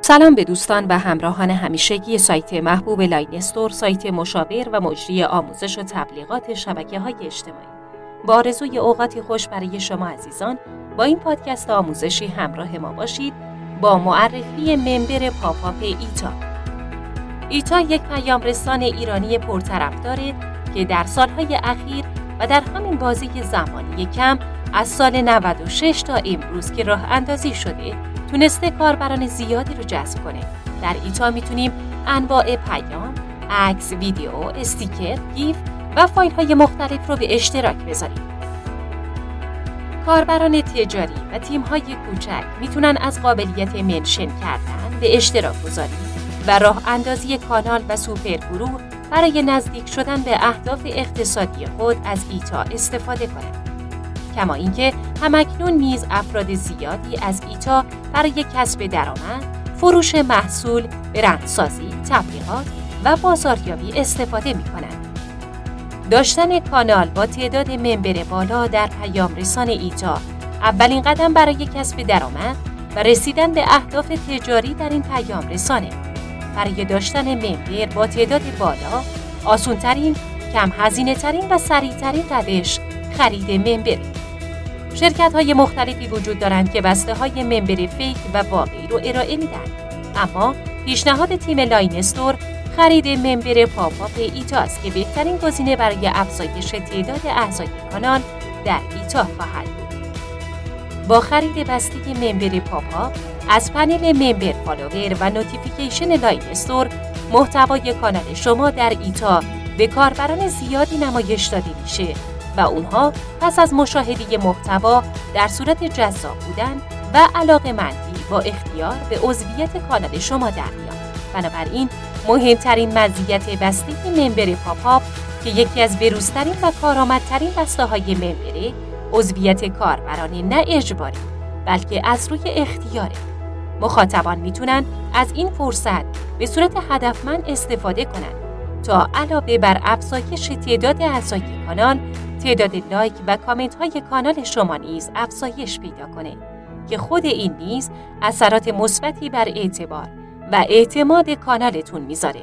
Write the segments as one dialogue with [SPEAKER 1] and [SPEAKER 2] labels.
[SPEAKER 1] سلام به دوستان و همراهان همیشگی سایت محبوب لاینستور، سایت مشاور و مجری آموزش و تبلیغات شبکه‌های اجتماعی. با آرزوی اوقاتی خوش برای شما عزیزان، با این پادکست آموزشی همراه ما باشید با معرفی ممبر پاپاپ ایتا. ایتا یک پیام‌رسان ایرانی پرطرفداره که در سالهای اخیر و در همین بازه زمانی کم از سال 96 تا امروز که راه اندازی شده تونسته کاربران زیادی رو جذب کنه. در ایتا میتونیم انواع پیام، عکس، ویدیو، استیکر، گیف و فایل‌های مختلف رو به اشتراک بذاریم. کاربران تجاری و تیم‌های کوچک میتونن از قابلیت منشن کردن به اشتراک گذاری و راه اندازی کانال و سوپر گروه برای نزدیک شدن به اهداف اقتصادی خود از ایتا استفاده کنند. کما اینکه همکنون نیز افراد زیادی از ایتا برای کسب درآمد، فروش محصول، برندسازی، تبلیغات و بازاریابی استفاده می‌کنند. داشتن کانال با تعداد ممبر بالا در پیام‌رسان ایتا اولین قدم برای کسب درآمد و رسیدن به اهداف تجاری در این پیام‌رسانه. برای داشتن ممبر با تعداد بالا، آسان‌ترین، کم هزینه‌ترین و سریع‌ترین روش خرید ممبر. شرکت‌های مختلفی وجود دارند که بسته‌های ممبر فیک و واقعی رو ارائه میدن. اما پیشنهاد تیم لاینستور خرید ممبر پاپاپ ایتا است که بهترین گزینه برای افزایش تعداد اعضای کانال در ایتا خواهد بود. با خرید بسته ممبر پاپاپ از پنل ممبر فالوور و نوتیفیکیشن لاینستور، محتوای کانال شما در ایتا به کاربران زیادی نمایش داده میشه و اونها پس از مشاهده محتوا در صورت جذاب بودن و علاقه‌مندی با اختیار به عضویت کانال شما در میاد. بنابراین مهمترین مزیت بسته ممبر پاپاپ که یکی از بروزترین و کارآمدترین بسته‌های ممبره، عضویت کاربران نه اجباری بلکه از روی اختیاره. مخاطبان میتونن از این فرصت به صورت هدفمند استفاده کنند تا علاوه بر افزایش تعداد اعضای کانال، تعداد لایک و کامنت های کانال شما نیز افزایش پیدا کنه که خود این نیز اثرات مثبتی بر اعتبار و اعتماد کانالتون میذاره.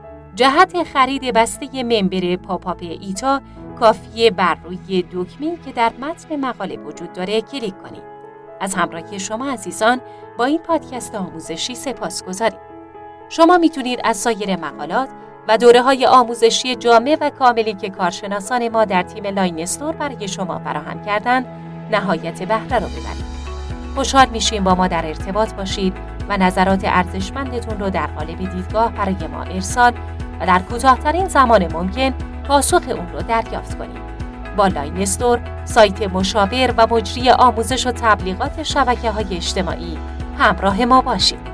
[SPEAKER 1] جهت خرید بسته ممبر پاپاپ ایتا کافیه بر روی دکمه‌ای که در متن مقاله وجود داره کلیک کنید. از همراهی شما عزیزان با این پادکست آموزشی سپاسگزاریم. شما میتونید از سایر مقالات و دوره‌های آموزشی جامع و کاملی که کارشناسان ما در تیم لاینستور برای شما فراهم کردن نهایت بهره رو ببرید. خوشحال میشیم با ما در ارتباط باشید و نظرات ارزشمندتون رو در قالب دیدگاه برای ما ارسال و در کوتاه‌ترین زمان ممکن پاسخ اون رو دریافت کنید. با لاینستور، سایت مشاور و مجری آموزش و تبلیغات شبکه‌های اجتماعی همراه ما باشید.